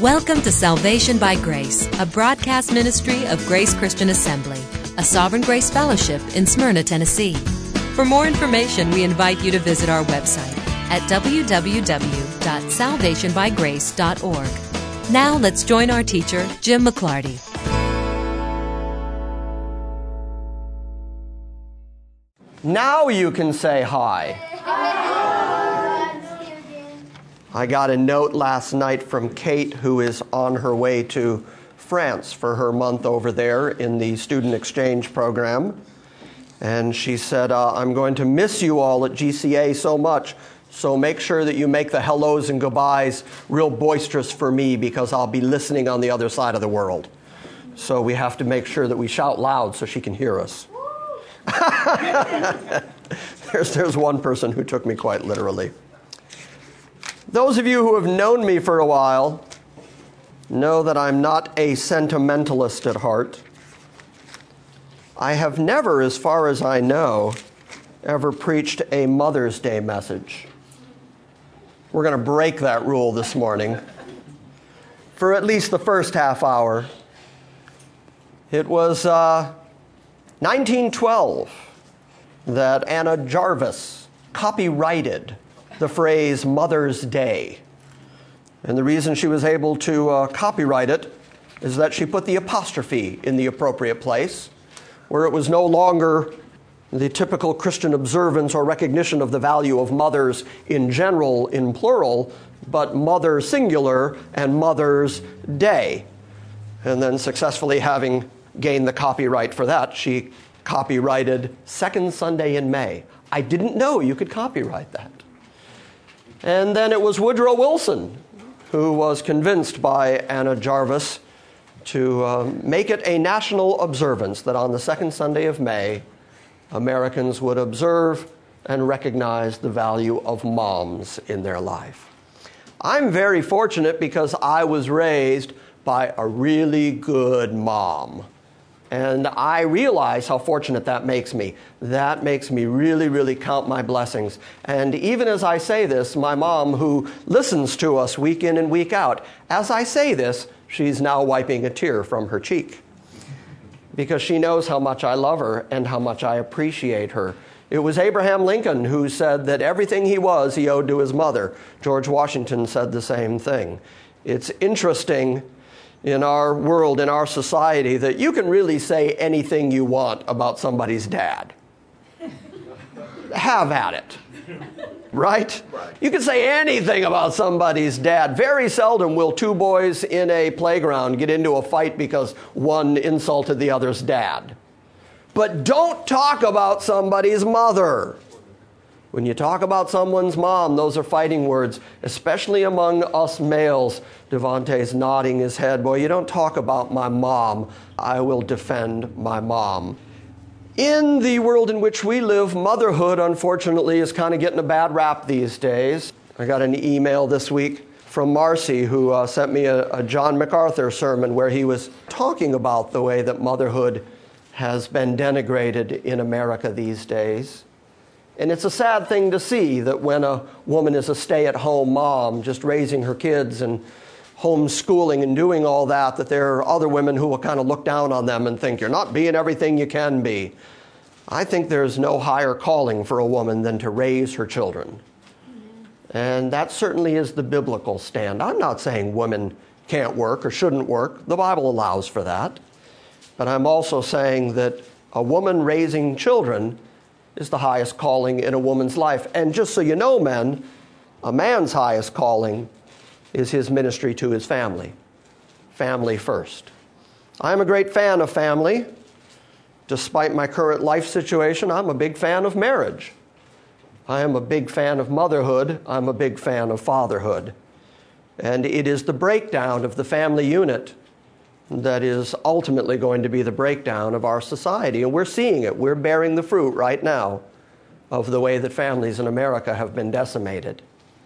Welcome to Salvation by Grace, a broadcast ministry of Grace Christian Assembly, a Sovereign Grace Fellowship in Smyrna, Tennessee. For more information, we invite you to visit our website at www.salvationbygrace.org. Now let's join our teacher, Jim McClarty. Now you can say hi. I got a note last night from Kate, who is on her way to France for her month over there in the student exchange program. And she said, I'm going to miss you all at GCA so much, so make sure that you make the hellos and goodbyes real boisterous for me because I'll be listening on the other side of the world. So we have to make sure that we shout loud so she can hear us. There's one person who took me quite literally. Those of you who have known me for a while know that I'm not a sentimentalist at heart. I have never, as far as I know, ever preached a Mother's Day message. We're going to break that rule this morning for at least the first half hour. It was 1912 that Anna Jarvis copyrighted the phrase Mother's Day. And the reason she was able to copyright it is that she put the apostrophe in the appropriate place, where it was no longer the typical Christian observance or recognition of the value of mothers in general, in plural, but mother singular and Mother's Day. And then successfully having gained the copyright for that, she copyrighted Second Sunday in May. I didn't know you could copyright that. And then it was Woodrow Wilson who was convinced by Anna Jarvis to make it a national observance that on the second Sunday of May, Americans would observe and recognize the value of moms in their life. I'm very fortunate because I was raised by a really good mom. And I realize how fortunate that makes me. That makes me really, really count my blessings. And even as I say this, my mom, who listens to us week in and week out, as I say this, she's now wiping a tear from her cheek. Because she knows how much I love her and how much I appreciate her. It was Abraham Lincoln who said that everything he was, he owed to his mother. George Washington said the same thing. It's interesting in our world, in our society, that you can really say anything you want about somebody's dad. Have at it. Right? You can say anything about somebody's dad. Very seldom will two boys in a playground get into a fight because one insulted the other's dad. But don't talk about somebody's mother. When you talk about someone's mom, those are fighting words, especially among us males. Devontae's nodding his head. Boy, you don't talk about my mom. I will defend my mom. In the world in which we live, motherhood, unfortunately, is kind of getting a bad rap these days. I got an email this week from Marcy, who sent me a John MacArthur sermon where he was talking about the way that motherhood has been denigrated in America these days. And it's a sad thing to see that when a woman is a stay-at-home mom, just raising her kids and homeschooling and doing all that, that there are other women who will kind of look down on them and think, you're not being everything you can be. I think there's no higher calling for a woman than to raise her children. And that certainly is the biblical stand. I'm not saying women can't work or shouldn't work. The Bible allows for that. But I'm also saying that a woman raising children is the highest calling in a woman's life. And just so you know, men, a man's highest calling is his ministry to his family. Family first. I'm a great fan of family. Despite my current life situation, I'm a big fan of marriage. I am a big fan of motherhood. I'm a big fan of fatherhood. And it is the breakdown of the family unit that is ultimately going to be the breakdown of our society. And we're seeing it. We're bearing the fruit right now of the way that families in America have been decimated.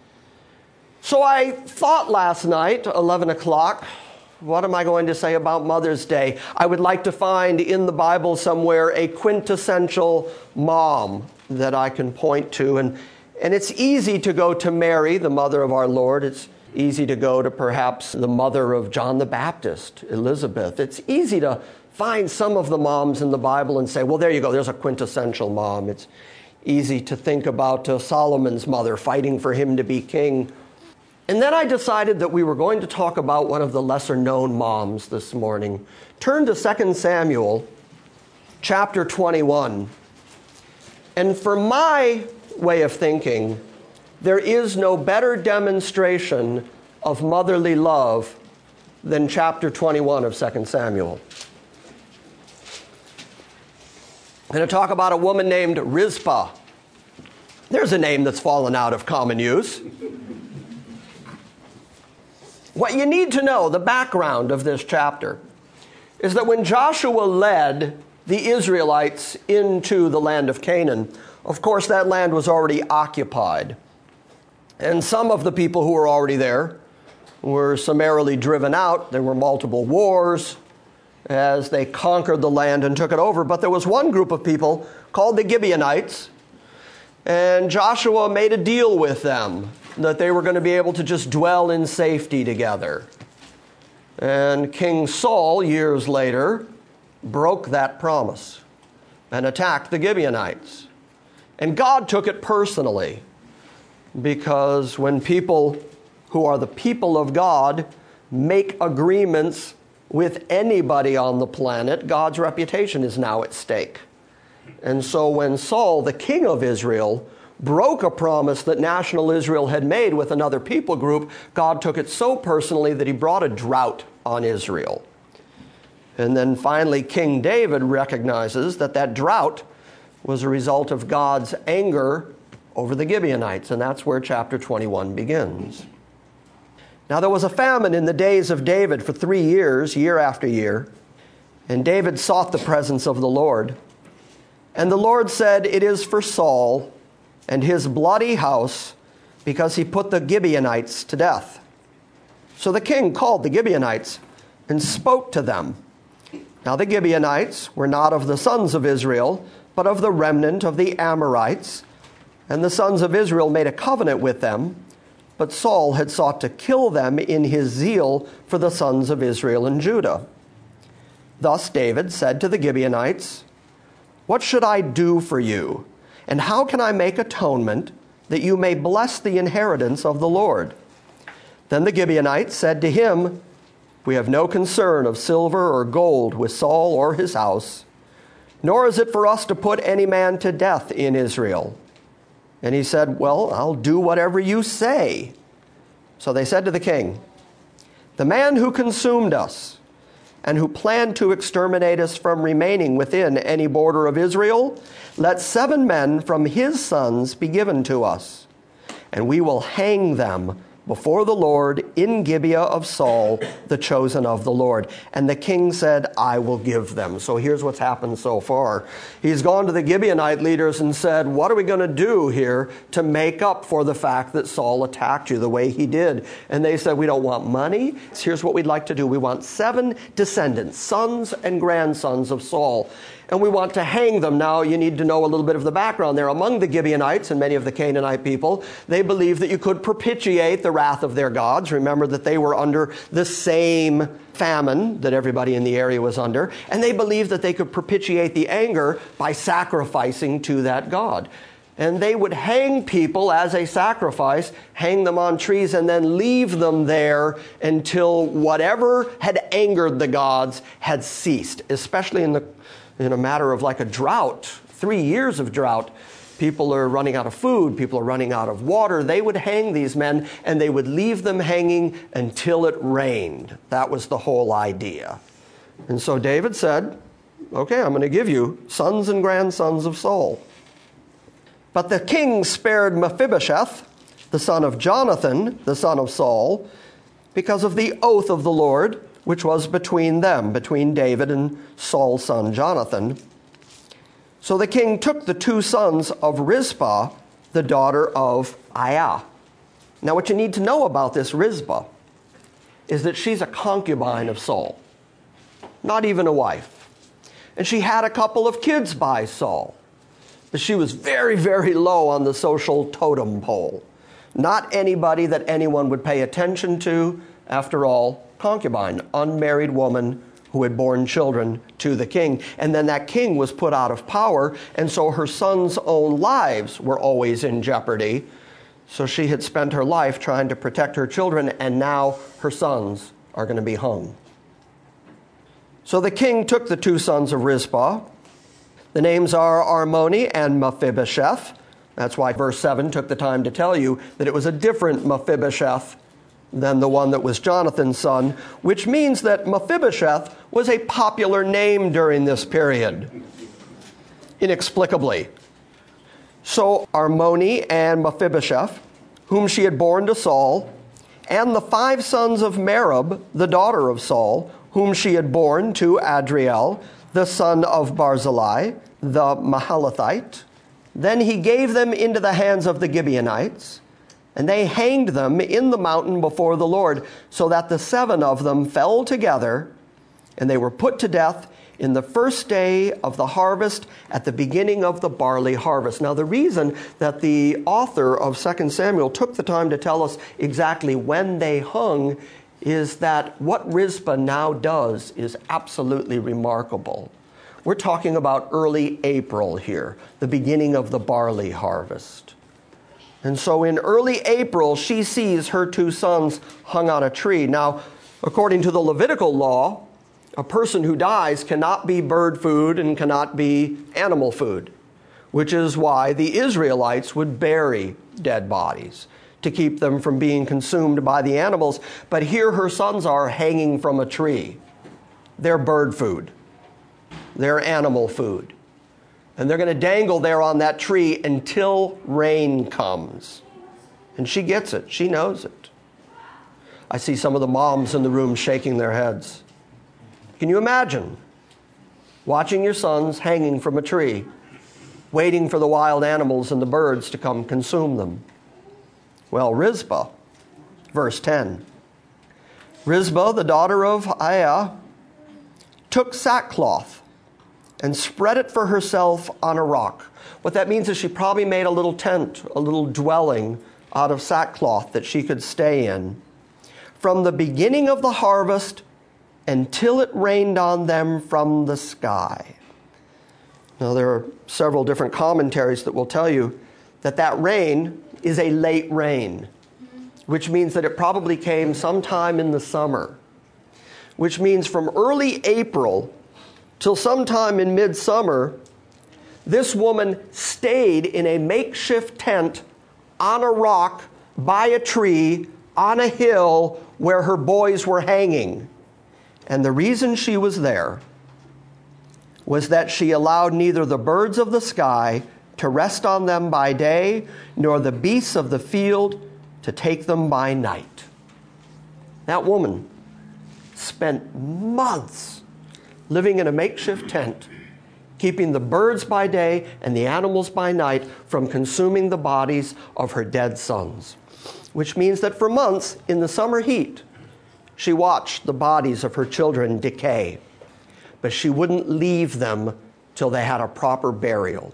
So I thought last night, 11 o'clock, what am I going to say about Mother's Day? I would like to find in the Bible somewhere a quintessential mom that I can point to. And it's easy to go to Mary, the mother of our Lord. It's easy to go to perhaps the mother of John the Baptist, Elizabeth. It's easy to find some of the moms in the Bible and say, well, there you go, there's a quintessential mom. It's easy to think about Solomon's mother fighting for him to be king. And then I decided that we were going to talk about one of the lesser-known moms this morning. Turn to 2 Samuel chapter 21. And for my way of thinking, there is no better demonstration of motherly love than chapter 21 of 2 Samuel. I'm going to talk about a woman named Rizpah. There's a name that's fallen out of common use. What you need to know, the background of this chapter, is that when Joshua led the Israelites into the land of Canaan, of course that land was already occupied. And some of the people who were already there were summarily driven out. There were multiple wars as they conquered the land and took it over. But there was one group of people called the Gibeonites, and Joshua made a deal with them that they were going to be able to just dwell in safety together. And King Saul, years later, broke that promise and attacked the Gibeonites. And God took it personally, because when people who are the people of God make agreements with anybody on the planet, God's reputation is now at stake. And so when Saul, the king of Israel, broke a promise that national Israel had made with another people group, God took it so personally that he brought a drought on Israel. And then finally, King David recognizes that that drought was a result of God's anger over the Gibeonites, and that's where chapter 21 begins. Now there was a famine in the days of David for 3 years, year after year, and David sought the presence of the Lord. And the Lord said, "It is for Saul and his bloody house, because he put the Gibeonites to death." So the king called the Gibeonites and spoke to them. Now the Gibeonites were not of the sons of Israel, but of the remnant of the Amorites. And the sons of Israel made a covenant with them, but Saul had sought to kill them in his zeal for the sons of Israel and Judah. Thus David said to the Gibeonites, "What should I do for you? And how can I make atonement that you may bless the inheritance of the Lord?" Then the Gibeonites said to him, "We have no concern of silver or gold with Saul or his house, nor is it for us to put any man to death in Israel." And he said, "Well, I'll do whatever you say." So they said to the king, "The man who consumed us and who planned to exterminate us from remaining within any border of Israel, let 7 men from his sons be given to us, and we will hang them before the Lord in Gibeah of Saul, the chosen of the Lord." And the king said, "I will give them." So here's what's happened so far. He's gone to the Gibeonite leaders and said, "What are we going to do here to make up for the fact that Saul attacked you the way he did?" And they said, "We don't want money. Here's what we'd like to do. We want 7 descendants, sons and grandsons of Saul, and we want to hang them." Now, you need to know a little bit of the background there. Among the Gibeonites and many of the Canaanite people, they believed that you could propitiate the wrath of their gods. Remember that they were under the same famine that everybody in the area was under, and they believed that they could propitiate the anger by sacrificing to that god. And they would hang people as a sacrifice, hang them on trees, and then leave them there until whatever had angered the gods had ceased, especially in a matter of like a drought, 3 years of drought. People are running out of food. People are running out of water. They would hang these men, and they would leave them hanging until it rained. That was the whole idea. And so David said, "Okay, I'm going to give you sons and grandsons of Saul." But the king spared Mephibosheth, the son of Jonathan, the son of Saul, because of the oath of the Lord, which was between them, between David and Saul's son Jonathan. So the king took the 2 sons of Rizpah, the daughter of Aiah. Now what you need to know about this Rizpah is that she's a concubine of Saul, not even a wife. And she had a couple of kids by Saul, but she was very, very low on the social totem pole. Not anybody that anyone would pay attention to. After all, concubine, unmarried woman who had borne children to the king. And then that king was put out of power, and so her sons' own lives were always in jeopardy. So she had spent her life trying to protect her children, and now her sons are going to be hung. So the king took the 2 sons of Rizpah. The names are Armoni and Mephibosheth. That's why verse 7 took the time to tell you that it was a different Mephibosheth than the one that was Jonathan's son, which means that Mephibosheth was a popular name during this period, inexplicably. So Armoni and Mephibosheth, whom she had borne to Saul, and the 5 sons of Merab, the daughter of Saul, whom she had borne to Adriel, the son of Barzillai, the Mahalathite. Then he gave them into the hands of the Gibeonites, and they hanged them in the mountain before the Lord, so that the 7 of them fell together, and they were put to death in the first day of the harvest at the beginning of the barley harvest. Now, the reason that the author of 2 Samuel took the time to tell us exactly when they hung is that what Rizpah now does is absolutely remarkable. We're talking about early April here, the beginning of the barley harvest. And so in early April, she sees her 2 sons hung on a tree. Now, according to the Levitical law, a person who dies cannot be bird food and cannot be animal food, which is why the Israelites would bury dead bodies to keep them from being consumed by the animals. But here her sons are hanging from a tree. They're bird food. They're animal food. And they're going to dangle there on that tree until rain comes. And she gets it. She knows it. I see some of the moms in the room shaking their heads. Can you imagine watching your sons hanging from a tree, waiting for the wild animals and the birds to come consume them? Well, Rizpah, verse 10. Rizpah, the daughter of Aiah, took sackcloth and spread it for herself on a rock. What that means is she probably made a little tent, a little dwelling out of sackcloth that she could stay in. From the beginning of the harvest until it rained on them from the sky. Now, there are several different commentaries that will tell you that that rain is a late rain, which means that it probably came sometime in the summer, which means from early April till sometime in midsummer, this woman stayed in a makeshift tent on a rock by a tree on a hill where her boys were hanging. And the reason she was there was that she allowed neither the birds of the sky to rest on them by day, nor the beasts of the field to take them by night. That woman spent months living in a makeshift tent, keeping the birds by day and the animals by night from consuming the bodies of her dead sons. Which means that for months in the summer heat, she watched the bodies of her children decay, but she wouldn't leave them till they had a proper burial.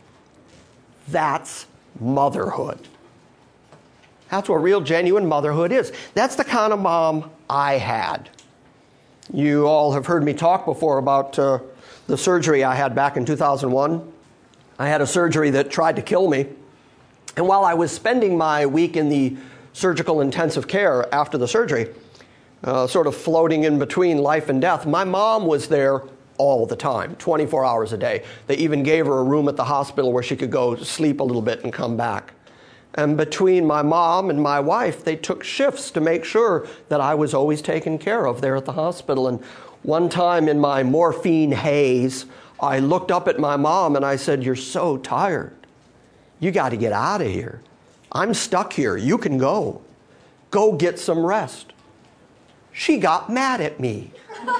That's motherhood. That's what real, genuine motherhood is. That's the kind of mom I had. You all have heard me talk before about the surgery I had back in 2001. I had a surgery that tried to kill me. And while I was spending my week in the surgical intensive care after the surgery, sort of floating in between life and death, my mom was there all the time, 24 hours a day. They even gave her a room at the hospital where she could go sleep a little bit and come back. And between my mom and my wife, they took shifts to make sure that I was always taken care of there at the hospital. And one time in my morphine haze, I looked up at my mom and I said, "You're so tired. You got to get out of here. I'm stuck here. You can go. Go get some rest." She got mad at me.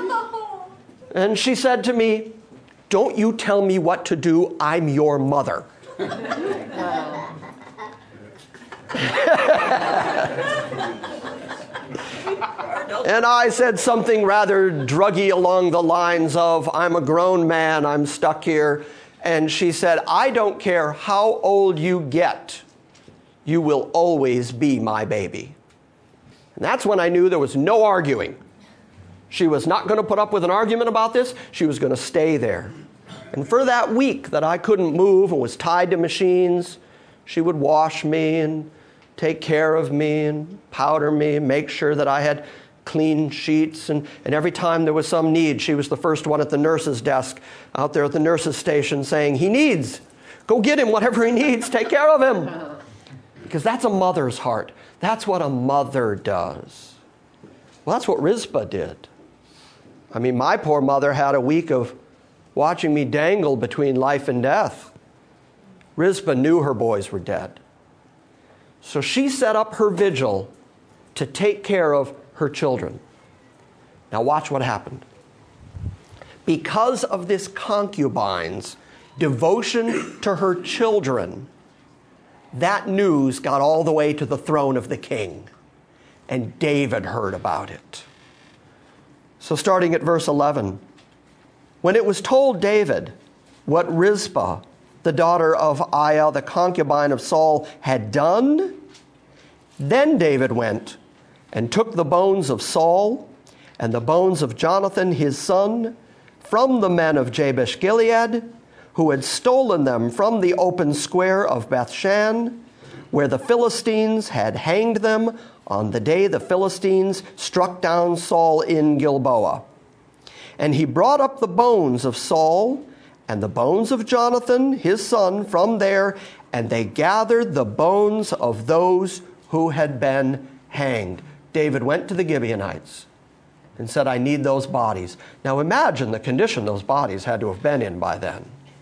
And she said to me, "Don't you tell me what to do. I'm your mother." And I said something rather druggy along the lines of, "I'm a grown man, I'm stuck here." And she said, "I don't care how old you get. You will always be my baby. And that's when I knew there was no arguing. She was not going to put up with an argument about this. She was going to stay there. And for that week that I couldn't move and was tied to machines, she would wash me and take care of me and powder me and make sure that I had clean sheets. And every time there was some need, she was the first one at the nurse's desk out there at the nurse's station saying, he needs. Go get him whatever he needs. Take care of him. Because that's a mother's heart. That's what a mother does. Well, that's what Rizpah did. I mean, my poor mother had a week of watching me dangle between life and death. Rizpah knew her boys were dead. So she set up her vigil to take care of her children. Now watch what happened. Because of this concubine's devotion to her children, that news got all the way to the throne of the king. And David heard about it. So starting at verse 11, when it was told David what Rizpah, the daughter of Aiah, the concubine of Saul, had done, then David went and took the bones of Saul and the bones of Jonathan his son from the men of Jabesh Gilead, who had stolen them from the open square of Bethshan, where the Philistines had hanged them on the day the Philistines struck down Saul in Gilboa. And he brought up the bones of Saul and the bones of Jonathan, his son, from there, and they gathered the bones of those who had been hanged. David went to the Gibeonites and said, I need those bodies. Now imagine the condition those bodies had to have been in by then.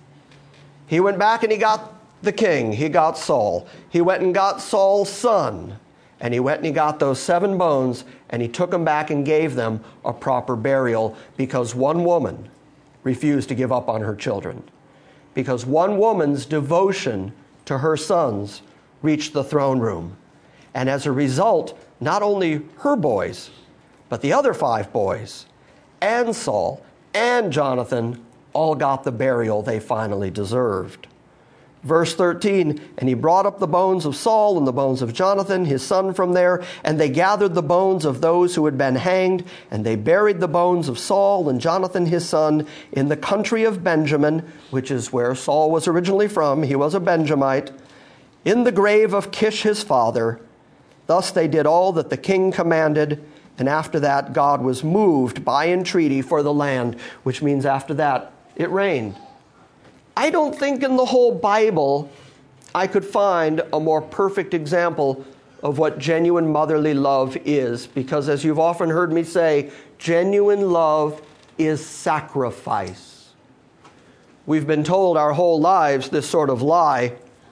He went back and he got the king. He got Saul. He went and got Saul's son. And he went and he got those 7 bones and he took them back and gave them a proper burial because one woman refused to give up on her children. Because one woman's devotion to her sons reached the throne room. And as a result, not only her boys, but the other 5 boys, and Saul, and Jonathan, all got the burial they finally deserved. Verse 13, and he brought up the bones of Saul and the bones of Jonathan, his son, from there, and they gathered the bones of those who had been hanged, and they buried the bones of Saul and Jonathan, his son, in the country of Benjamin, which is where Saul was originally from. He was a Benjamite, in the grave of Kish, his father. Thus they did all that the king commanded, and after that God was moved by entreaty for the land, which means after that it rained. I don't think in the whole Bible I could find a more perfect example of what genuine motherly love is, because as you've often heard me say, genuine love is sacrifice. We've been told our whole lives this sort of lie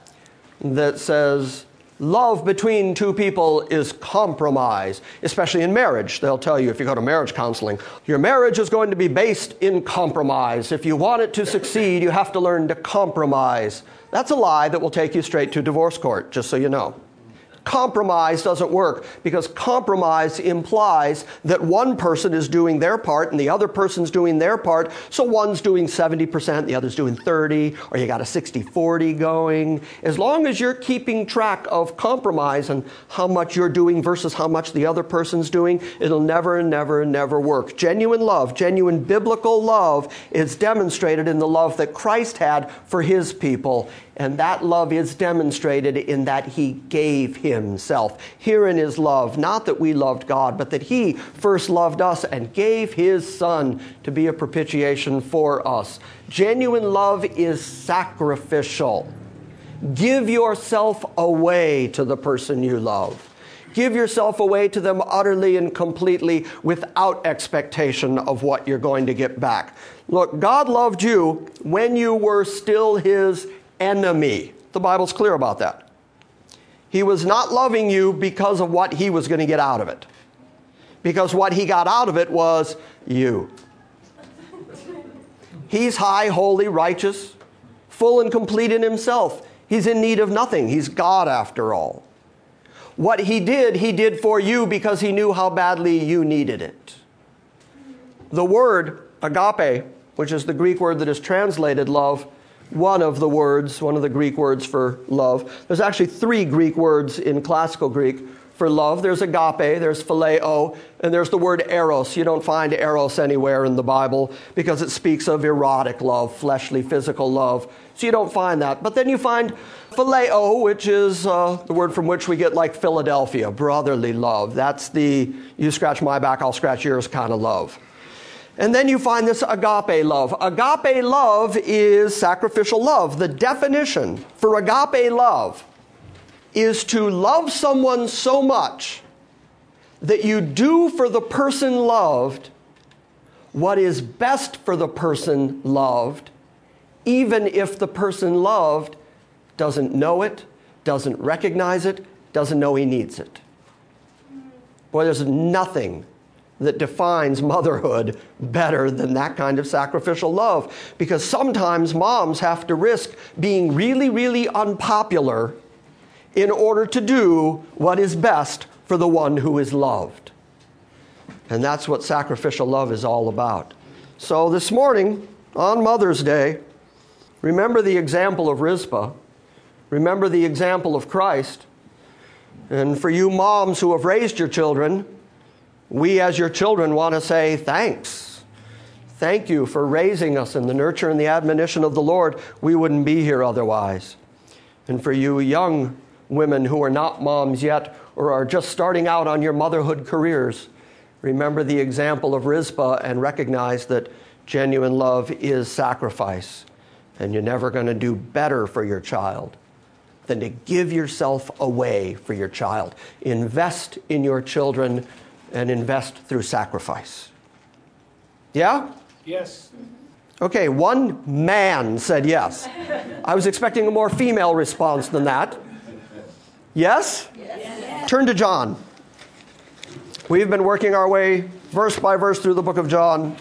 that says love between 2 people is compromise, especially in marriage. They'll tell you if you go to marriage counseling, your marriage is going to be based in compromise. If you want it to succeed, you have to learn to compromise. That's a lie that will take you straight to divorce court, just so you know. Compromise doesn't work because compromise implies that one person is doing their part and the other person's doing their part. So one's doing 70%, the other's doing 30%, or you got a 60-40 going. As long as you're keeping track of compromise and how much you're doing versus how much the other person's doing, it'll never, never, never work. Genuine love, genuine biblical love is demonstrated in the love that Christ had for his people. And that love is demonstrated in that he gave himself. Herein is love, not that we loved God, but that he first loved us and gave his son to be a propitiation for us. Genuine love is sacrificial. Give yourself away to the person you love. Give yourself away to them utterly and completely without expectation of what you're going to get back. Look, God loved you when you were still his enemy. The Bible's clear about that. He was not loving you because of what he was going to get out of it. Because what he got out of it was you. He's high, holy, righteous, full and complete in himself. He's in need of nothing. He's God after all. What he did for you because he knew how badly you needed it. The word agape, which is the Greek word that is translated love, one of the Greek words for love. There's actually 3 Greek words in classical Greek for love. There's agape, there's phileo, and there's the word eros. You don't find eros anywhere in the Bible because it speaks of erotic love, fleshly, physical love. So you don't find that. But then you find phileo, which is the word from which we get like Philadelphia, brotherly love. That's the you scratch my back, I'll scratch yours kind of love. And then you find this agape love. Agape love is sacrificial love. The definition for agape love is to love someone so much that you do for the person loved what is best for the person loved, even if the person loved doesn't know it, doesn't recognize it, doesn't know he needs it. Boy, there's nothing that defines motherhood better than that kind of sacrificial love. Because sometimes moms have to risk being really, really unpopular in order to do what is best for the one who is loved. And that's what sacrificial love is all about. So this morning, on Mother's Day, remember the example of Rizpah. Remember the example of Christ. And for you moms who have raised your children, we as your children want to say thanks. Thank you for raising us in the nurture and the admonition of the Lord. We wouldn't be here otherwise. And for you young women who are not moms yet or are just starting out on your motherhood careers, remember the example of Rizpah and recognize that genuine love is sacrifice. And you're never going to do better for your child than to give yourself away for your child. Invest in your children and invest through sacrifice. Yeah? Yes. Okay, one man said yes. I was expecting a more female response than that. Yes? Yes. Turn to John. We've been working our way verse by verse through the book of John.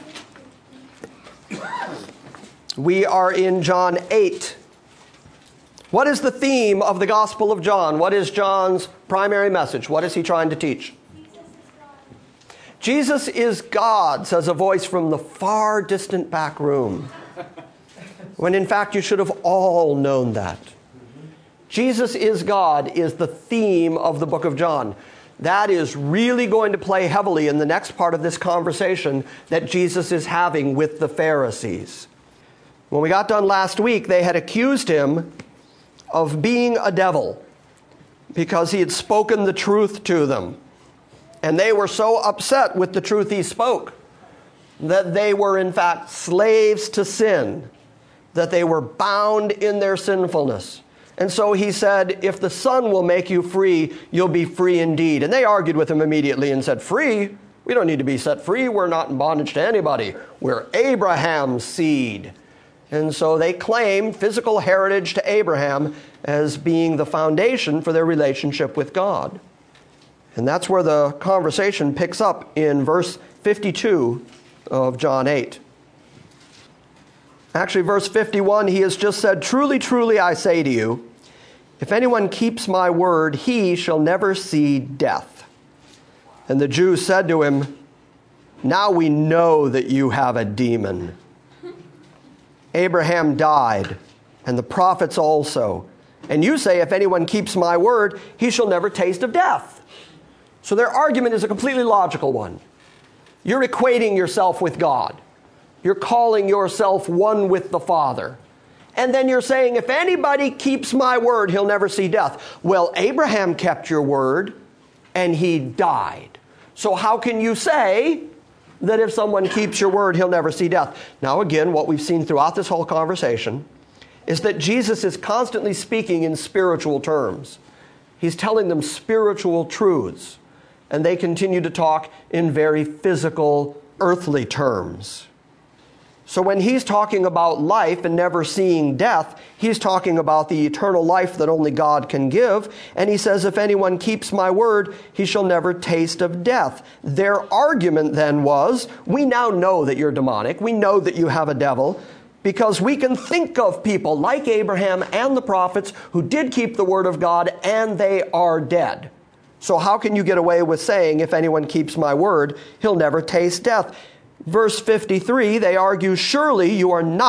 We are in John 8. What is the theme of the Gospel of John? What is John's primary message? What is he trying to teach? Jesus is God, says a voice from the far distant back room. When in fact you should have all known that. Jesus is God is the theme of the book of John. That is really going to play heavily in the next part of this conversation that Jesus is having with the Pharisees. When we got done last week, they had accused him of being a devil because he had spoken the truth to them. And they were so upset with the truth he spoke that they were in fact slaves to sin, that they were bound in their sinfulness. And so he said, if the Son will make you free, you'll be free indeed. And they argued with him immediately and said, free? We don't need to be set free. We're not in bondage to anybody. We're Abraham's seed. And so they claimed physical heritage to Abraham as being the foundation for their relationship with God. And that's where the conversation picks up in verse 52 of John 8. Actually, verse 51, he has just said, truly, truly, I say to you, if anyone keeps my word, he shall never see death. And the Jews said to him, now we know that you have a demon. Abraham died, and the prophets also. And you say, if anyone keeps my word, he shall never taste of death. So their argument is a completely logical one. You're equating yourself with God. You're calling yourself one with the Father. And then you're saying, if anybody keeps my word, he'll never see death. Well, Abraham kept your word, and he died. So how can you say that if someone keeps your word, he'll never see death? Now again, what we've seen throughout this whole conversation is that Jesus is constantly speaking in spiritual terms. He's telling them spiritual truths. And they continue to talk in very physical, earthly terms. So when he's talking about life and never seeing death, he's talking about the eternal life that only God can give. And he says, if anyone keeps my word, he shall never taste of death. Their argument then was, we now know that you're demonic. We know that you have a devil, because we can think of people like Abraham and the prophets who did keep the word of God, and they are dead. So how can you get away with saying, if anyone keeps my word, he'll never taste death? Verse 53, they argue, surely you are not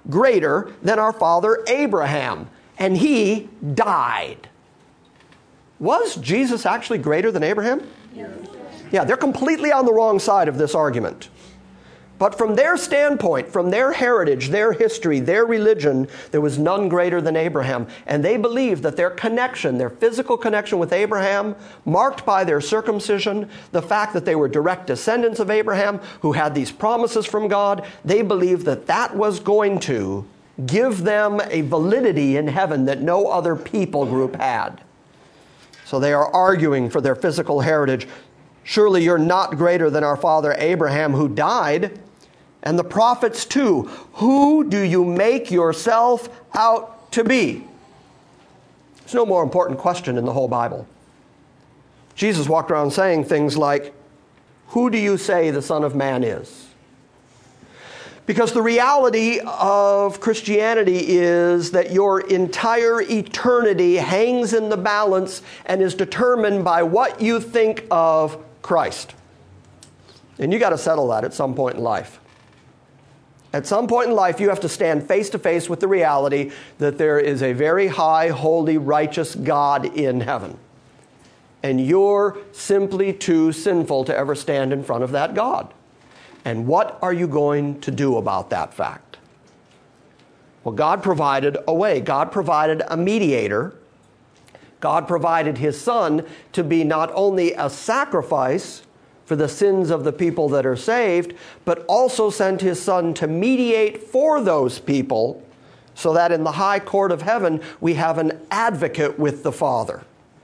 greater than our father Abraham, and he died. Was Jesus actually greater than Abraham? Yes. Yeah, they're completely on the wrong side of this argument. But from their standpoint, from their heritage, their history, their religion, there was none greater than Abraham. And they believed that their connection, their physical connection with Abraham, marked by their circumcision, the fact that they were direct descendants of Abraham, who had these promises from God, they believed that that was going to give them a validity in heaven that no other people group had. So they are arguing for their physical heritage. Surely you're not greater than our father Abraham, who died, and the prophets too. Who do you make yourself out to be? There's no more important question in the whole Bible. Jesus walked around saying things like, who do you say the Son of Man is? Because the reality of Christianity is that your entire eternity hangs in the balance and is determined by what you think of Christ. And you got to settle that at some point in life. At some point in life, you have to stand face to face with the reality that there is a very high, holy, righteous God in heaven. And you're simply too sinful to ever stand in front of that God. And what are you going to do about that fact? Well, God provided a way. God provided a mediator. God provided His Son to be not only a sacrifice for the sins of the people that are saved, but also sent His Son to mediate for those people so that in the high court of heaven we have an advocate with the Father.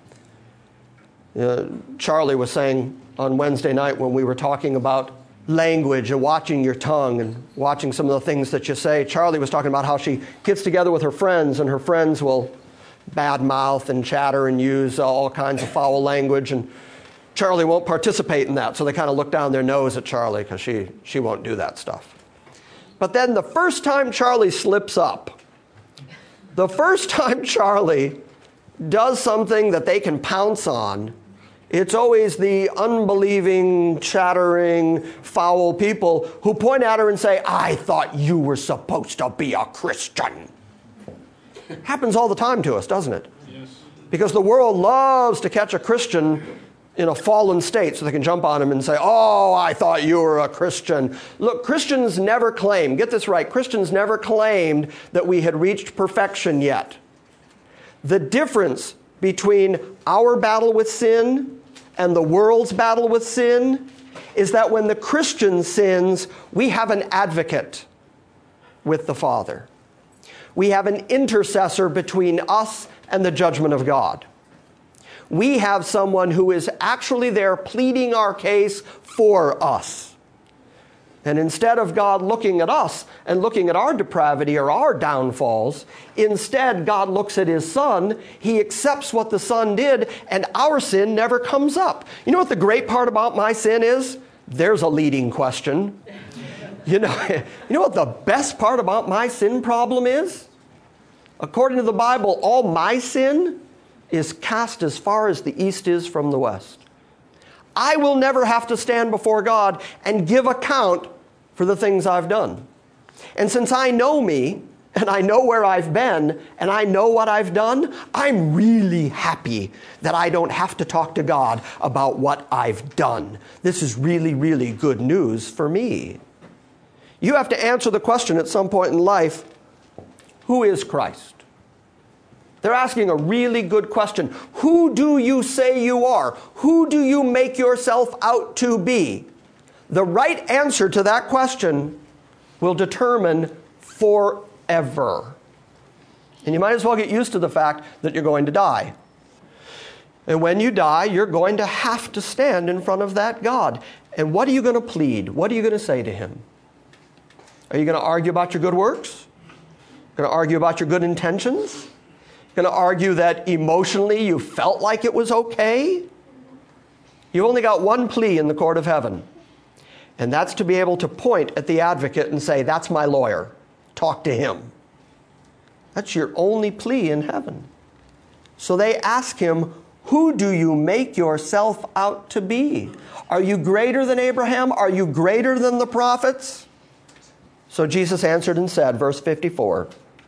Charlie was saying on Wednesday night when we were talking about language and watching your tongue and watching some of the things that you say, Charlie was talking about how she gets together with her friends and her friends will badmouth and chatter and use all kinds of foul language, and Charlie won't participate in that, so they kind of look down their nose at Charlie because she won't do that stuff. But then the first time Charlie slips up, the first time Charlie does something that they can pounce on, it's always the unbelieving, chattering, foul people who point at her and say, I thought you were supposed to be a Christian. Happens all the time to us, doesn't it? Yes. Because the world loves to catch a Christian in a fallen state so they can jump on him and say, oh, I thought you were a Christian. Look, Christians never claimed, get this right, Christians never claimed that we had reached perfection yet. The difference between our battle with sin and the world's battle with sin is that when the Christian sins, we have an advocate with the Father. We have an intercessor between us and the judgment of God. We have someone who is actually there pleading our case for us. And instead of God looking at us and looking at our depravity or our downfalls, instead God looks at His Son, He accepts what the Son did, and our sin never comes up. You know what the great part about my sin is? There's a leading question. You know what the best part about my sin problem is? According to the Bible, all my sin is cast as far as the east is from the west. I will never have to stand before God and give account for the things I've done. And since I know me, and I know where I've been, and I know what I've done, I'm really happy that I don't have to talk to God about what I've done. This is really, really good news for me. You have to answer the question at some point in life, who is Christ? They're asking a really good question. Who do you say you are? Who do you make yourself out to be? The right answer to that question will determine forever. And you might as well get used to the fact that you're going to die. And when you die, you're going to have to stand in front of that God. And what are you going to plead? What are you going to say to Him? Are you going to argue about your good works? Going to argue about your good intentions? Going to argue that emotionally you felt like it was okay? You've only got one plea in the court of heaven. And that's to be able to point at the advocate and say, that's my lawyer. Talk to him. That's your only plea in heaven. So they ask him, who do you make yourself out to be? Are you greater than Abraham? Are you greater than the prophets? So Jesus answered and said, verse 54,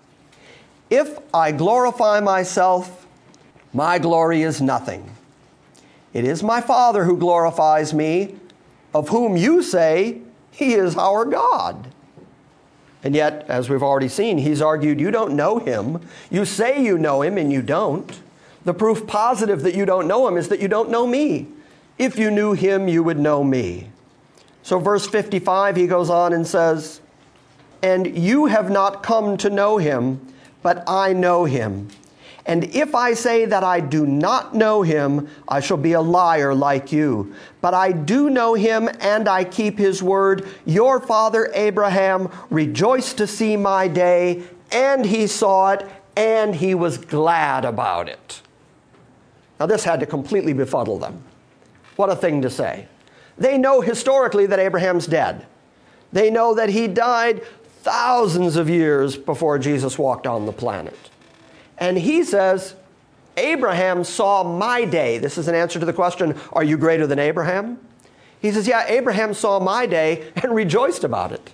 "If I glorify myself, my glory is nothing. It is my Father who glorifies me, of whom you say he is our God." And yet, as we've already seen, he's argued, you don't know him. You say you know him and you don't. The proof positive that you don't know him is that you don't know me. If you knew him, you would know me. So verse 55, he goes on and says, "And you have not come to know him, but I know him. And if I say that I do not know him, I shall be a liar like you. But I do know him, and I keep his word. Your father Abraham rejoiced to see my day, and he saw it, and he was glad about it." Now this had to completely befuddle them. What a thing to say. They know historically that Abraham's dead. They know that he died thousands of years before Jesus walked on the planet. And he says, Abraham saw my day. This is an answer to the question, are you greater than Abraham? He says, yeah, Abraham saw my day and rejoiced about it.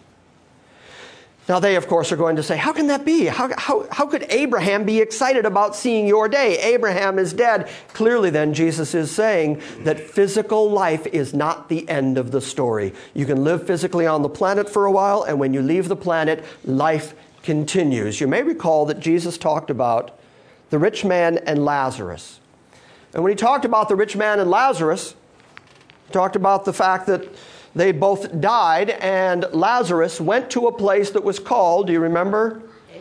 Now they, of course, are going to say, how can that be? How could Abraham be excited about seeing your day? Abraham is dead. Clearly then, Jesus is saying that physical life is not the end of the story. You can live physically on the planet for a while, and when you leave the planet, life continues. You may recall that Jesus talked about the rich man and Lazarus. And when he talked about the rich man and Lazarus, he talked about the fact that they both died, and Lazarus went to a place that was called, do you remember?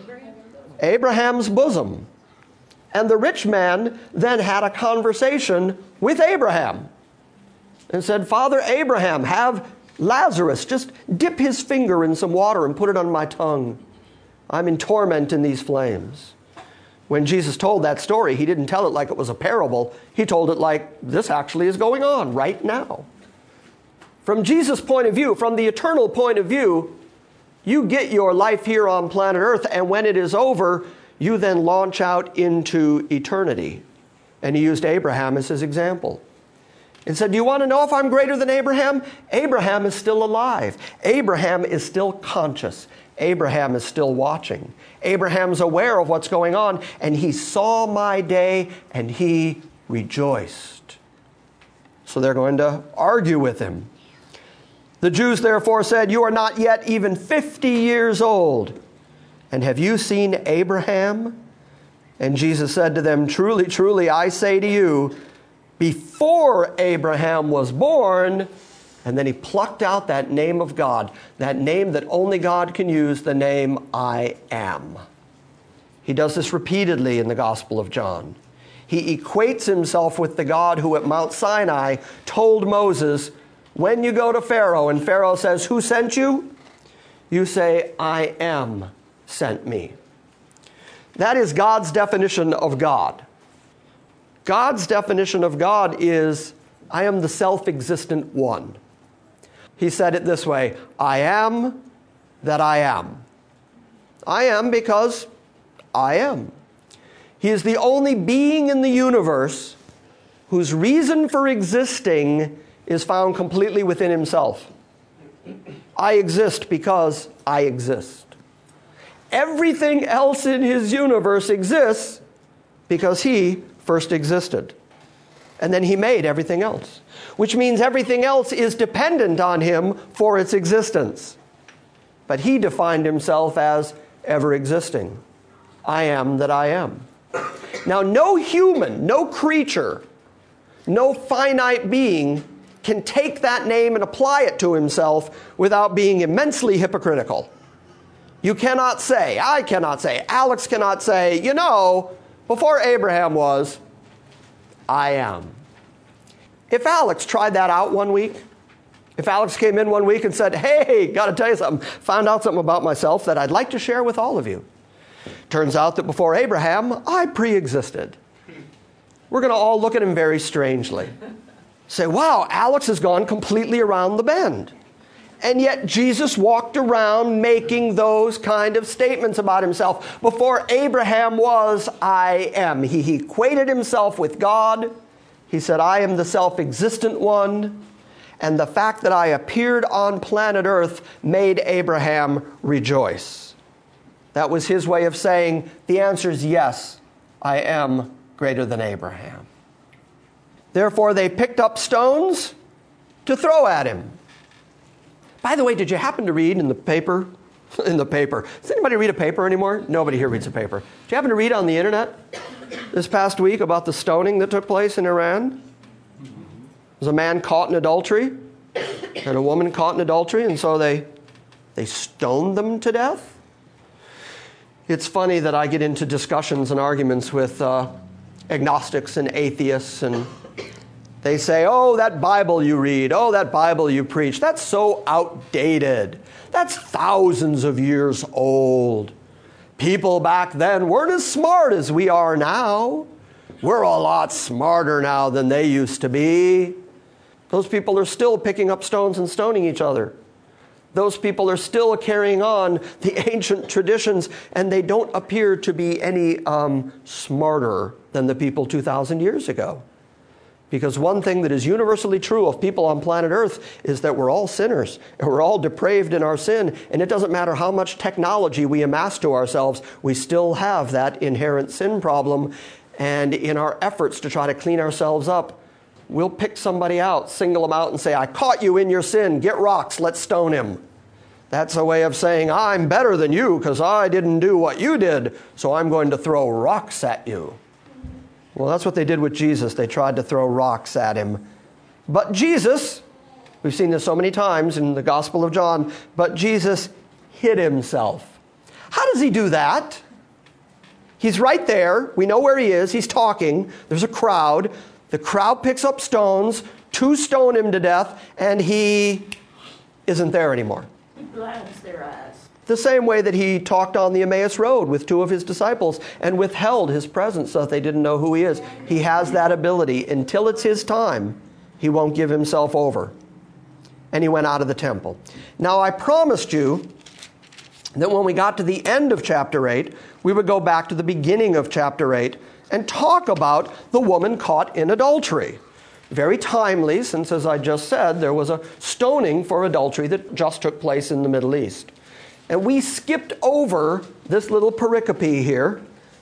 Abraham's bosom. And the rich man then had a conversation with Abraham and said, "Father Abraham, have Lazarus just dip his finger in some water and put it on my tongue. I'm in torment in these flames." When Jesus told that story, he didn't tell it like it was a parable. He told it like this actually is going on right now. From Jesus' point of view, from the eternal point of view, you get your life here on planet Earth, and when it is over, you then launch out into eternity. And he used Abraham as his example. And said, do you want to know if I'm greater than Abraham? Abraham is still alive. Abraham is still conscious. Abraham is still watching. Abraham's aware of what's going on, and he saw my day, and he rejoiced. So they're going to argue with him. The Jews therefore said, "You are not yet even 50 years old, and have you seen Abraham?" And Jesus said to them, "Truly, truly, I say to you, before Abraham was born," and then he plucked out that name of God, that name that only God can use, the name I am. He does this repeatedly in the Gospel of John. He equates himself with the God who at Mount Sinai told Moses, when you go to Pharaoh and Pharaoh says, "Who sent you?" you say, "I am sent me." That is God's definition of God. God's definition of God is, I am the self-existent one. He said it this way, I am that I am. I am because I am. He is the only being in the universe whose reason for existing is found completely within himself. I exist because I exist. Everything else in his universe exists because he first existed. And then he made everything else, which means everything else is dependent on him for its existence. But he defined himself as ever existing. I am that I am. Now, no human, no creature, no finite being can take that name and apply it to himself without being immensely hypocritical. You cannot say, I cannot say, Alex cannot say, before Abraham was, I am. If Alex tried that out one week, if Alex came in one week and said, hey, got to tell you something, found out something about myself that I'd like to share with all of you. Turns out that before Abraham, I pre-existed. We're going to all look at him very strangely. Say, wow, Alex has gone completely around the bend. And yet Jesus walked around making those kind of statements about himself. Before Abraham was, I am. He equated himself with God. He said, I am the self-existent one. and the fact that I appeared on planet Earth made Abraham rejoice. That was his way of saying, the answer is yes, I am greater than Abraham. Therefore, they picked up stones to throw at him. By the way, did you happen to read in the paper? Does anybody read a paper anymore? Nobody here reads a paper. Did you happen to read on the internet this past week about the stoning that took place in Iran? There was a man caught in adultery and a woman caught in adultery, and so they stoned them to death. It's funny that I get into discussions and arguments with agnostics and atheists, and they say, oh, that Bible you read, oh, that Bible you preach, that's so outdated. That's thousands of years old. People back then weren't as smart as we are now. We're a lot smarter now than they used to be. Those people are still picking up stones and stoning each other. Those people are still carrying on the ancient traditions, and they don't appear to be any smarter than the people 2,000 years ago. Because one thing that is universally true of people on planet Earth is that we're all sinners, and we're all depraved in our sin, and it doesn't matter how much technology we amass to ourselves, we still have that inherent sin problem, and in our efforts to try to clean ourselves up, we'll pick somebody out, single them out, and say, I caught you in your sin, get rocks, let's stone him. That's a way of saying, I'm better than you because I didn't do what you did, so I'm going to throw rocks at you. Well, that's what they did with Jesus. They tried to throw rocks at him. But Jesus, we've seen this so many times in the Gospel of John, but Jesus hid himself. How does he do that? He's right there. We know where he is. He's talking. There's a crowd. The crowd picks up stones to stone him to death, and he isn't there anymore. He blinds their eyes. The same way that he talked on the Emmaus Road with two of his disciples and withheld his presence so that they didn't know who he is. He has that ability. Until it's his time, he won't give himself over. And he went out of the temple. Now, I promised you that when we got to the end of chapter 8, we would go back to the beginning of chapter 8 and talk about the woman caught in adultery. Very timely, since, as I just said, there was a stoning for adultery that just took place in the Middle East. And we skipped over this little pericope here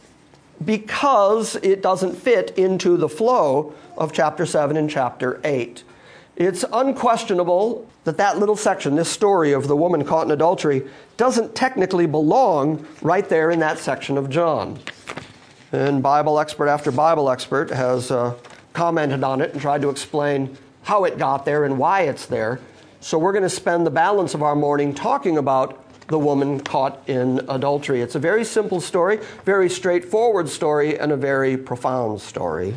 because it doesn't fit into the flow of chapter 7 and chapter 8. It's unquestionable that that little section, this story of the woman caught in adultery, doesn't technically belong right there in that section of John. And Bible expert after Bible expert has commented on it and tried to explain how it got there and why it's there. So we're going to spend the balance of our morning talking about the woman caught in adultery. It's a very simple story, very straightforward story, and a very profound story.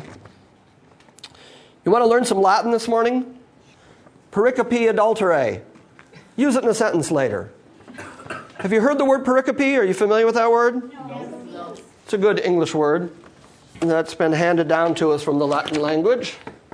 You want to learn some Latin this morning? Pericope adulterae. Use it in a sentence later. Have you heard the word pericope? Are you familiar with that word? No. It's a good English word that's been handed down to us from the Latin language.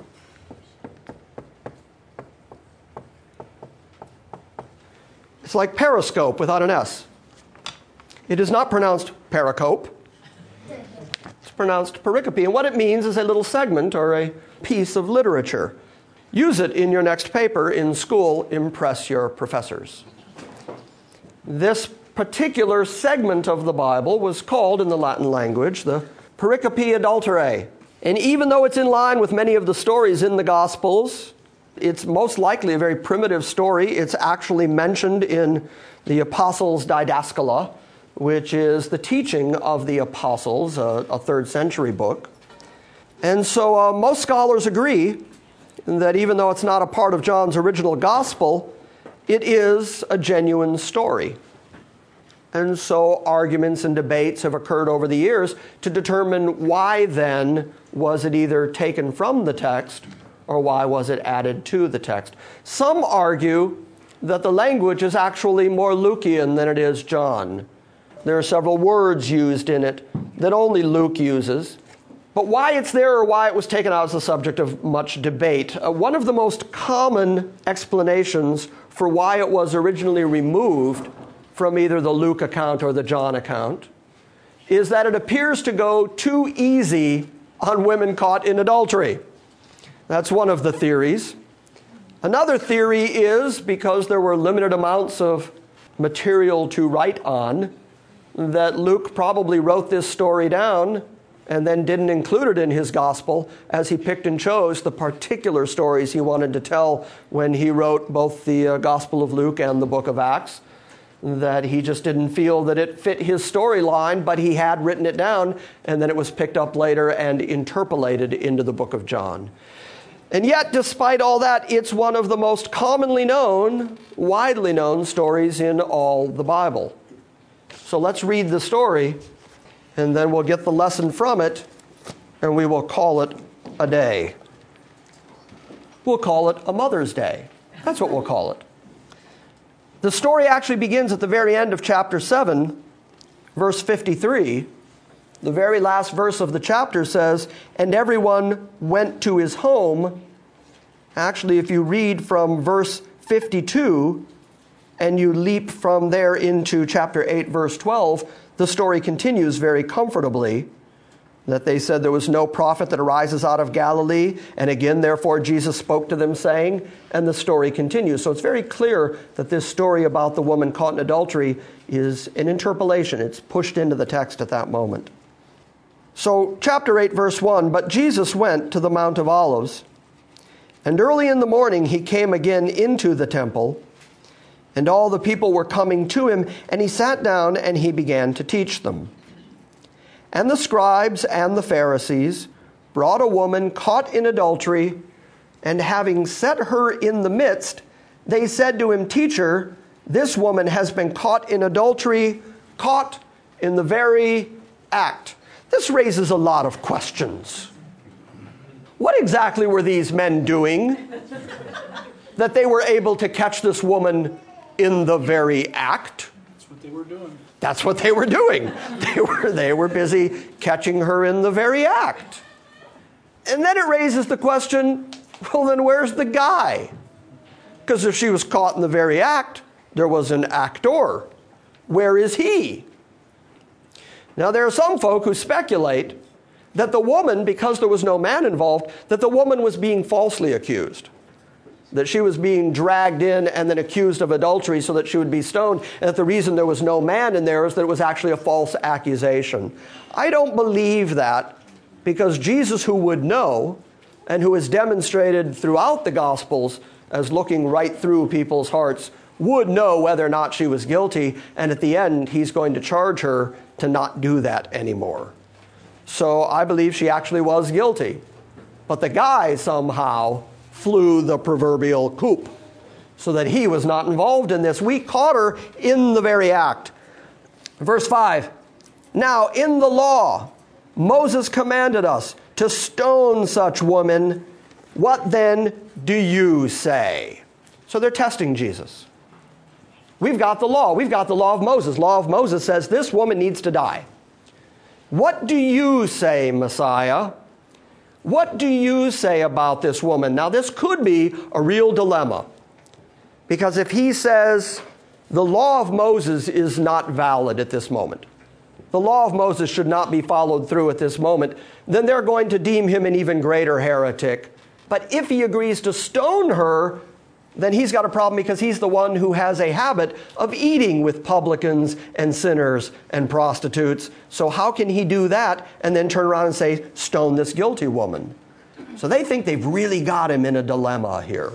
It's like periscope without an S. It is not pronounced pericope. It's pronounced pericope. And what it means is a little segment or a piece of literature. Use it in your next paper in school. Impress your professors. This particular segment of the Bible was called in the Latin language the pericope adulterae. And even though it's in line with many of the stories in the Gospels, it's most likely a very primitive story. It's actually mentioned in the Apostles' Didaskala, which is the teaching of the Apostles, a 3rd century book. And so most scholars agree that even though it's not a part of John's original Gospel, it is a genuine story. And so arguments and debates have occurred over the years to determine why then was it either taken from the text or why was it added to the text. Some argue that the language is actually more Lukean than it is John. There are several words used in it that only Luke uses. But why it's there or why it was taken out is the subject of much debate. One of the most common explanations for why it was originally removed from either the Luke account or the John account is that it appears to go too easy on women caught in adultery. That's one of the theories. Another theory is because there were limited amounts of material to write on, that Luke probably wrote this story down and then didn't include it in his gospel as he picked and chose the particular stories he wanted to tell when he wrote both the Gospel of Luke and the book of Acts, that he just didn't feel that it fit his storyline, but he had written it down, and then it was picked up later and interpolated into the book of John. And yet, despite all that, it's one of the most commonly known, widely known stories in all the Bible. So let's read the story, and then we'll get the lesson from it, and we will call it a day. We'll call it a Mother's Day. That's what we'll call it. The story actually begins at the very end of chapter 7, verse 53. The very last verse of the chapter says, "And everyone went to his home." Actually, if you read from verse 52 and you leap from there into chapter 8, verse 12, the story continues very comfortably, that they said there was no prophet that arises out of Galilee. And again, therefore, Jesus spoke to them saying, and the story continues. So it's very clear that this story about the woman caught in adultery is an interpolation. It's pushed into the text at that moment. So chapter 8, verse 1, "But Jesus went to the Mount of Olives, and early in the morning he came again into the temple, and all the people were coming to him, and he sat down and he began to teach them. And the scribes and the Pharisees brought a woman caught in adultery, and having set her in the midst, they said to him, 'Teacher, this woman has been caught in adultery, caught in the very act.'" This raises a lot of questions. What exactly were these men doing that they were able to catch this woman in the very act? That's what they were doing. That's what they were doing. They were busy catching her in the very act. And then it raises the question, well, then where's the guy? Because if she was caught in the very act, there was an actor. Where is he? Now, there are some folk who speculate that the woman, because there was no man involved, that the woman was being falsely accused. That she was being dragged in and then accused of adultery so that she would be stoned, and that the reason there was no man in there is that it was actually a false accusation. I don't believe that, because Jesus, who would know, and who is demonstrated throughout the Gospels as looking right through people's hearts, would know whether or not she was guilty, and at the end, he's going to charge her to not do that anymore. So I believe she actually was guilty. But the guy somehow flew the proverbial coop so that he was not involved in this. We caught her in the very act. Verse 5, "Now in the law, Moses commanded us to stone such woman. What then do you say?" So they're testing Jesus. We've got the law. We've got the law of Moses. Law of Moses says this woman needs to die. What do you say, Messiah? What do you say about this woman? Now, this could be a real dilemma. Because if he says the law of Moses is not valid at this moment, the law of Moses should not be followed through at this moment, then they're going to deem him an even greater heretic. But if he agrees to stone her, then he's got a problem, because he's the one who has a habit of eating with publicans and sinners and prostitutes. So how can he do that and then turn around and say, stone this guilty woman? So they think they've really got him in a dilemma here.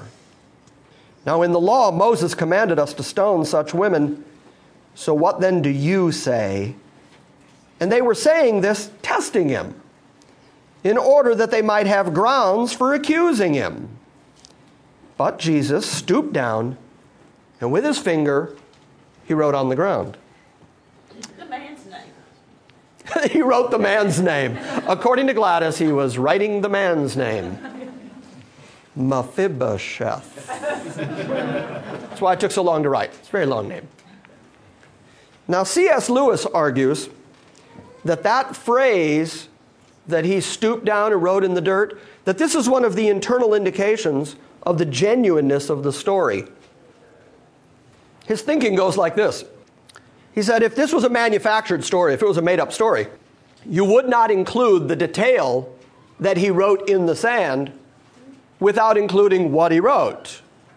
Now, in the law, Moses commanded us to stone such women. So what then do you say? And they were saying this, testing him, in order that they might have grounds for accusing him. But Jesus stooped down, and with his finger, he wrote on the ground. The man's name. He wrote the man's name. According to Gladys, he was writing the man's name. Mephibosheth. That's why it took so long to write. It's a very long name. Now, C.S. Lewis argues that phrase that he stooped down and wrote in the dirt, that this is one of the internal indications of the genuineness of the story. His thinking goes like this. He said, if this was a manufactured story, if it was a made-up story, you would not include the detail that he wrote in the sand without including what he wrote.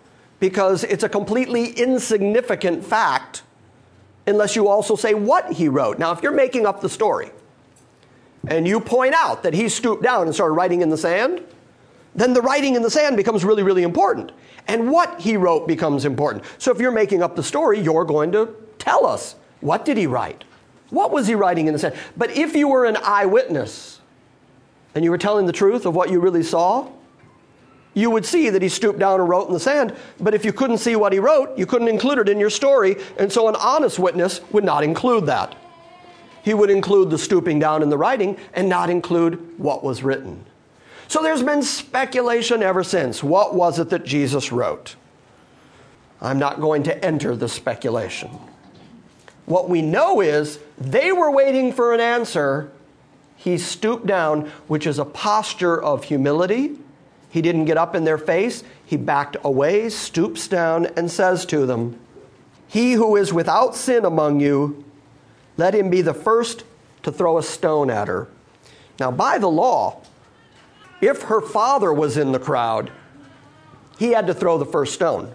because it's a completely insignificant fact unless you also say what he wrote. Now, if you're making up the story and you point out that he stooped down and started writing in the sand, then the writing in the sand becomes really, really important. And what he wrote becomes important. So if you're making up the story, you're going to tell us, what did he write? What was he writing in the sand? But if you were an eyewitness and you were telling the truth of what you really saw, you would see that he stooped down and wrote in the sand. But if you couldn't see what he wrote, you couldn't include it in your story. And so an honest witness would not include that. He would include the stooping down in the writing and not include what was written. So there's been speculation ever since. What was it that Jesus wrote? I'm not going to enter the speculation. What we know is they were waiting for an answer. He stooped down, which is a posture of humility. He didn't get up in their face. He backed away, stoops down, and says to them, "He who is without sin among you, let him be the first to throw a stone at her." Now, by the law, if her father was in the crowd, he had to throw the first stone.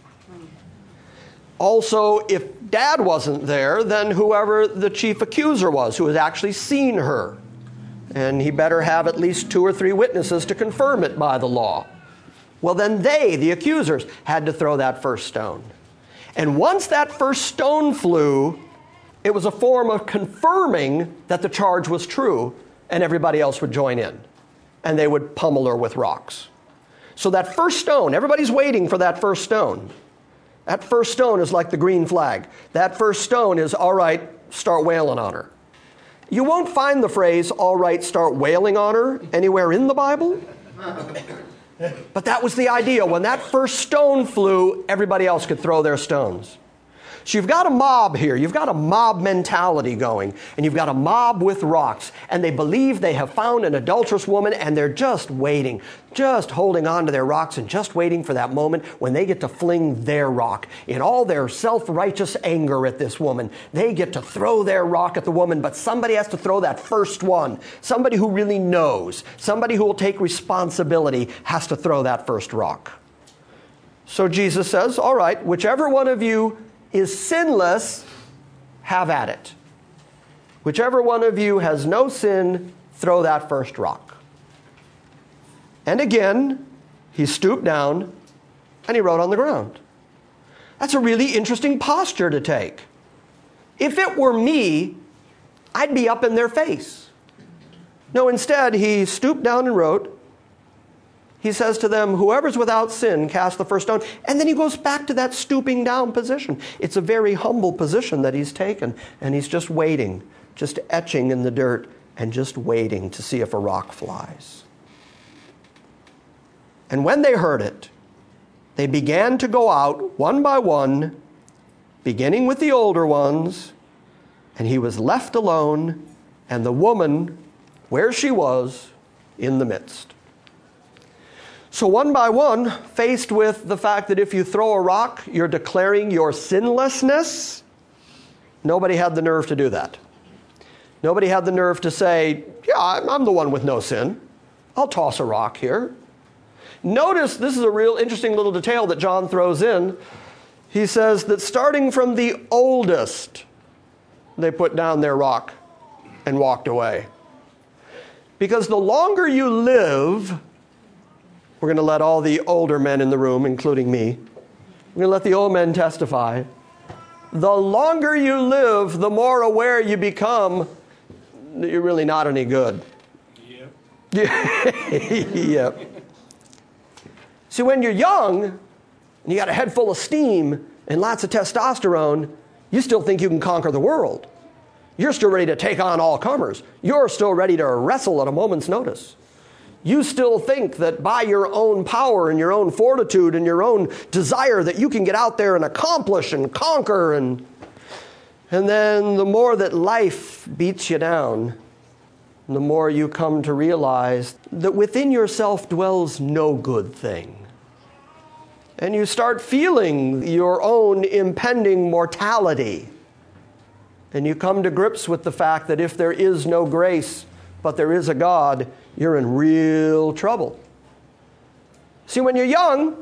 Also, if dad wasn't there, then whoever the chief accuser was, who had actually seen her. And he better have at least 2 or 3 witnesses to confirm it by the law. Well, then they, the accusers, had to throw that first stone. And once that first stone flew, it was a form of confirming that the charge was true, and everybody else would join in. And they would pummel her with rocks. So that first stone, everybody's waiting for that first stone. That first stone is like the green flag. That first stone is, all right, start wailing on her. You won't find the phrase, all right, start wailing on her, anywhere in the Bible. But that was the idea. When that first stone flew, everybody else could throw their stones. So you've got a mob here. You've got a mob mentality going. And you've got a mob with rocks. And they believe they have found an adulterous woman, and they're just waiting, just holding on to their rocks and just waiting for that moment when they get to fling their rock. In all their self-righteous anger at this woman, they get to throw their rock at the woman, but somebody has to throw that first one. Somebody who really knows, somebody who will take responsibility has to throw that first rock. So Jesus says, all right, whichever one of you is sinless, have at it. Whichever one of you has no sin, throw that first rock. And again, he stooped down and he wrote on the ground. That's a really interesting posture to take. If it were me, I'd be up in their face. No, instead, he stooped down and wrote. He says to them, whoever's without sin, cast the first stone. And then he goes back to that stooping down position. It's a very humble position that he's taken. And he's just waiting, just etching in the dirt and just waiting to see if a rock flies. And when they heard it, they began to go out one by one, beginning with the older ones. And he was left alone, and the woman, where she was, in the midst. So one by one, faced with the fact that if you throw a rock, you're declaring your sinlessness, nobody had the nerve to do that. Nobody had the nerve to say, yeah, I'm the one with no sin. I'll toss a rock here. Notice, this is a real interesting little detail that John throws in. He says that starting from the oldest, they put down their rock and walked away. Because the longer you live, we're going to let all the older men in the room, including me, we're going to let the old men testify. The longer you live, the more aware you become that you're really not any good. Yep. Yep. See, when you're young, and you got a head full of steam and lots of testosterone, you still think you can conquer the world. You're still ready to take on all comers. You're still ready to wrestle at a moment's notice. You still think that by your own power and your own fortitude and your own desire that you can get out there and accomplish and conquer. And then the more that life beats you down, the more you come to realize that within yourself dwells no good thing. And you start feeling your own impending mortality. And you come to grips with the fact that if there is no grace, but there is a God, you're in real trouble. See, when you're young,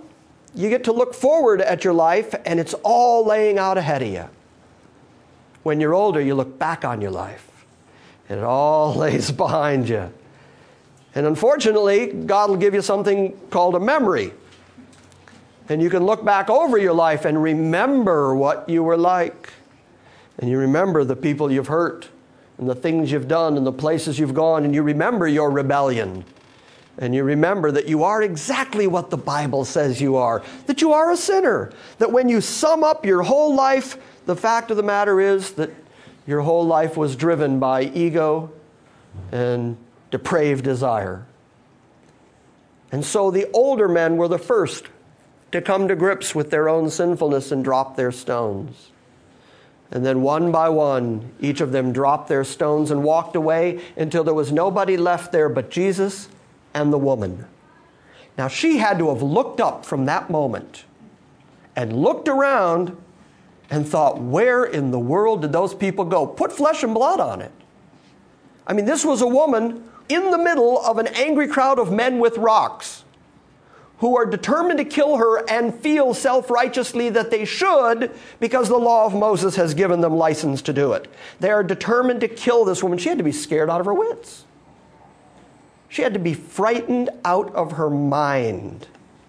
You get to look forward at your life, and it's all laying out ahead of you. When you're older, you look back on your life, and it all lays behind you. And unfortunately, God will give you something called a memory. And you can look back over your life and remember what you were like. And you remember the people you've hurt, and the things you've done, and the places you've gone, and you remember your rebellion. And you remember that you are exactly what the Bible says you are, that you are a sinner, that when you sum up your whole life, the fact of the matter is that your whole life was driven by ego and depraved desire. And so the older men were the first to come to grips with their own sinfulness and drop their stones. And then one by one, each of them dropped their stones and walked away until there was nobody left there but Jesus and the woman. Now, she had to have looked up from that moment and looked around and thought, where in the world did those people go? Put flesh and blood on it. I mean, this was a woman in the middle of an angry crowd of men with rocks who are determined to kill her and feel self-righteously that they should because the law of Moses has given them license to do it. They are determined to kill this woman. She had to be scared out of her wits. She had to be frightened out of her mind.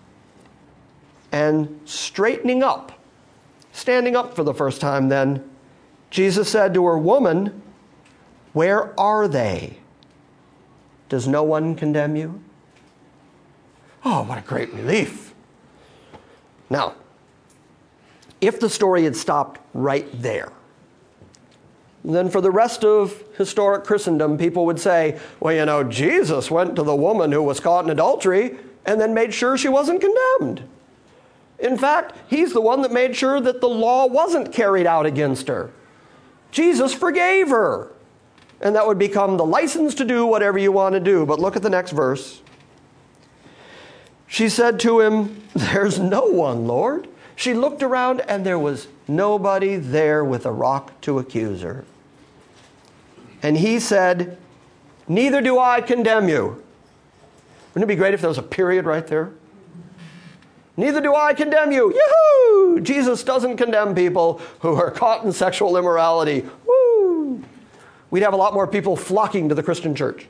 And straightening up, standing up for the first time then, Jesus said to her, "Woman, where are they? Does no one condemn you?" Oh, what a great relief. Now, if the story had stopped right there, then for the rest of historic Christendom, people would say, well, you know, Jesus went to the woman who was caught in adultery and then made sure she wasn't condemned. In fact, he's the one that made sure that the law wasn't carried out against her. Jesus forgave her. And that would become the license to do whatever you want to do. But look at the next verse. She said to him, "There's no one, Lord." She looked around and there was nobody there with a rock to accuse her. And he said, "Neither do I condemn you." Wouldn't it be great if there was a period right there? Neither do I condemn you. Yoo-hoo! Jesus doesn't condemn people who are caught in sexual immorality. Woo! We'd have a lot more people flocking to the Christian church.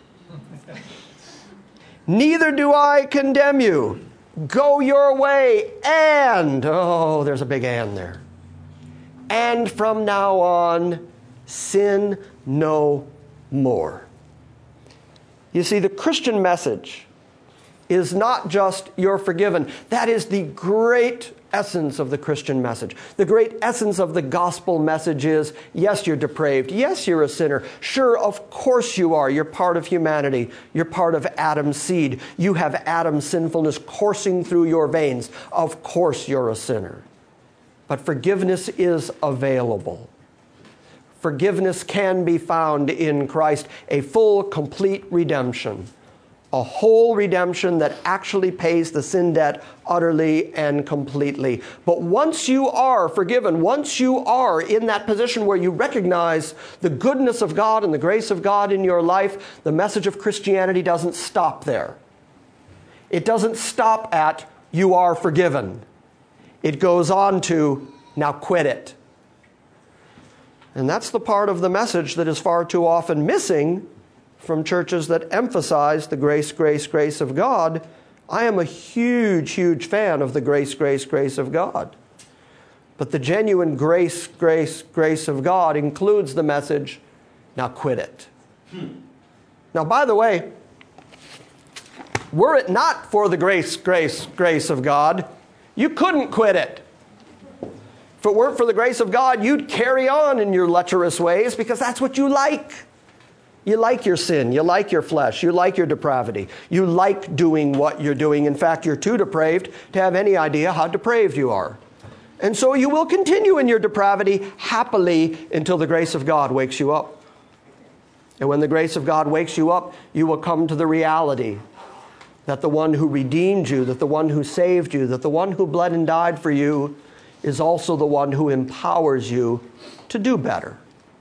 "Neither do I condemn you. Go your way and," oh, there's a big and there. "And from now on, sin no more." You see, the Christian message is not just you're forgiven. That is the great essence of the Christian message. The great essence of the gospel message is, yes, you're depraved. Yes, you're a sinner. Sure, of course you are. You're part of humanity. You're part of Adam's seed. You have Adam's sinfulness coursing through your veins. Of course you're a sinner. But forgiveness is available. Forgiveness can be found in Christ, a full, complete redemption. A whole redemption that actually pays the sin debt utterly and completely. But once you are forgiven, once you are in that position where you recognize the goodness of God and the grace of God in your life, the message of Christianity doesn't stop there. It doesn't stop at, you are forgiven. It goes on to, now quit it. And that's the part of the message that is far too often missing from churches that emphasize the grace, grace, grace of God. I am a huge, huge fan of the grace, grace, grace of God. But the genuine grace, grace, grace of God includes the message, now quit it. Now, by the way, were it not for the grace, grace, grace of God, you couldn't quit it. If it weren't for the grace of God, you'd carry on in your lecherous ways because that's what you like. You like your sin. You like your flesh. You like your depravity. You like doing what you're doing. In fact, you're too depraved to have any idea how depraved you are. And so you will continue in your depravity happily until the grace of God wakes you up. And when the grace of God wakes you up, you will come to the reality that the one who redeemed you, that the one who saved you, that the one who bled and died for you is also the one who empowers you to do better.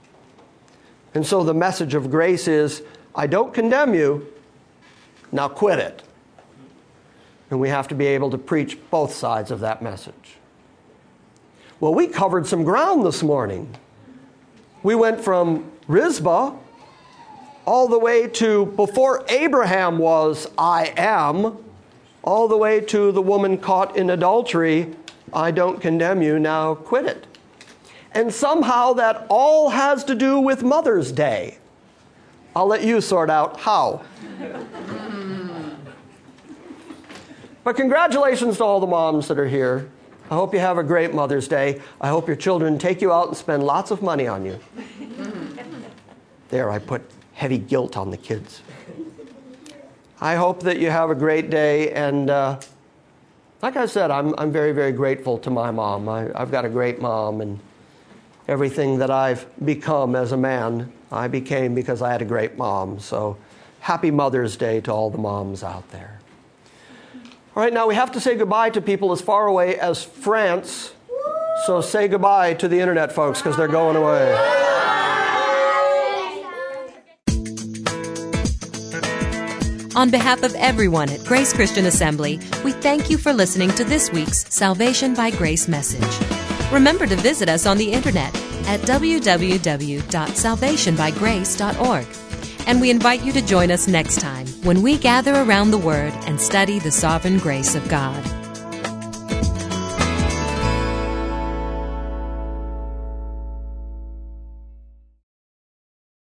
And so the message of grace is, I don't condemn you, now quit it. And we have to be able to preach both sides of that message. Well, we covered some ground this morning. We went from Rizpah all the way to before Abraham was, I am, all the way to the woman caught in adultery, I don't condemn you, now quit it. And somehow that all has to do with Mother's Day. I'll let you sort out how. But congratulations to all the moms that are here. I hope you have a great Mother's Day. I hope your children take you out and spend lots of money on you. There, I put heavy guilt on the kids. I hope that you have a great day. And like I said, I'm very, very grateful to my mom. I've got a great mom, and everything that I've become as a man, I became because I had a great mom. So happy Mother's Day to all the moms out there. All right, now we have to say goodbye to people as far away as France. So say goodbye to the internet folks because they're going away. On behalf of everyone at Grace Christian Assembly, we thank you for listening to this week's Salvation by Grace message. Remember to visit us on the internet at www.salvationbygrace.org. And we invite you to join us next time when we gather around the Word and study the sovereign grace of God.